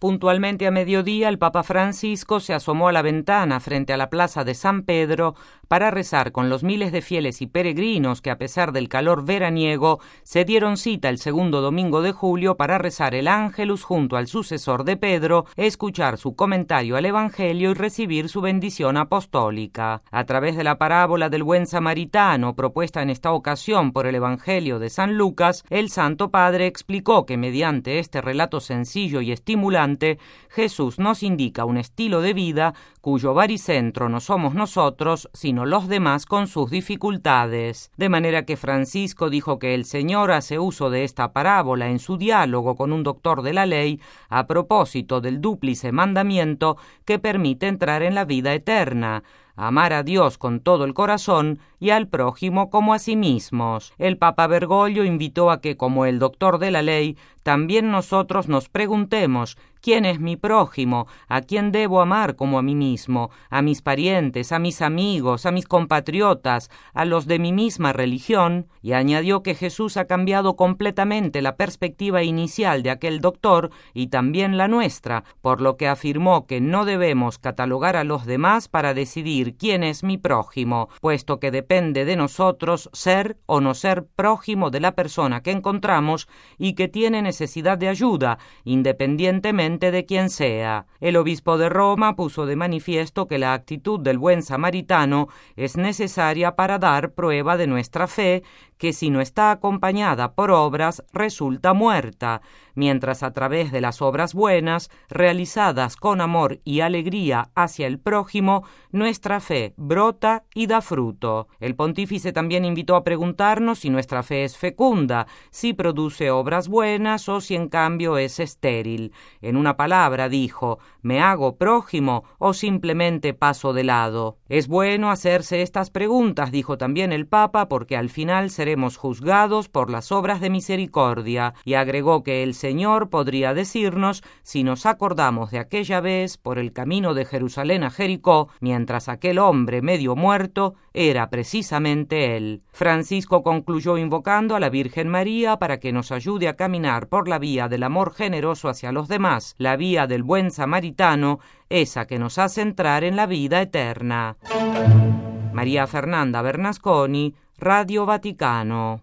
Puntualmente a mediodía, el Papa Francisco se asomó a la ventana frente a la plaza de San Pedro para rezar con los miles de fieles y peregrinos que, a pesar del calor veraniego, se dieron cita el segundo domingo de julio para rezar el Ángelus junto al sucesor de Pedro, escuchar su comentario al Evangelio y recibir su bendición apostólica. A través de la parábola del buen samaritano, propuesta en esta ocasión por el Evangelio de San Lucas, el Santo Padre explicó que mediante este relato sencillo y estimulante, Jesús nos indica un estilo de vida cuyo baricentro no somos nosotros, sino los demás con sus dificultades. De manera que Francisco dijo que el Señor hace uso de esta parábola en su diálogo con un doctor de la ley a propósito del dúplice mandamiento que permite entrar en la vida eterna: amar a Dios con todo el corazón y al prójimo como a sí mismos. El Papa Bergoglio invitó a que, como el doctor de la ley, también nosotros nos preguntemos: ¿quién es mi prójimo? ¿A quién debo amar como a mí mismo? ¿A mis parientes, a mis amigos, a mis compatriotas, a los de mi misma religión? Y añadió que Jesús ha cambiado completamente la perspectiva inicial de aquel doctor y también la nuestra, por lo que afirmó que no debemos catalogar a los demás para decidir quién es mi prójimo, puesto que depende de nosotros ser o no ser prójimo de la persona que encontramos y que tiene necesidad de ayuda, independientemente de quien sea. El obispo de Roma puso de manifiesto que la actitud del buen samaritano es necesaria para dar prueba de nuestra fe, que si no está acompañada por obras resulta muerta, mientras a través de las obras buenas, realizadas con amor y alegría hacia el prójimo, nuestra fe brota y da fruto. El pontífice también invitó a preguntarnos si nuestra fe es fecunda, si produce obras buenas o si en cambio es estéril. En una palabra dijo: ¿me hago prójimo o simplemente paso de lado? Es bueno hacerse estas preguntas, dijo también el Papa, porque al final seremos juzgados por las obras de misericordia, y agregó que el Señor podría decirnos si nos acordamos de aquella vez por el camino de Jerusalén a Jericó, mientras aquel hombre medio muerto era precisamente él. Francisco concluyó invocando a la Virgen María para que nos ayude a caminar por la vía del amor generoso hacia los demás, la vía del buen samaritano, esa que nos hace entrar en la vida eterna. María Fernanda Bernasconi, Radio Vaticano.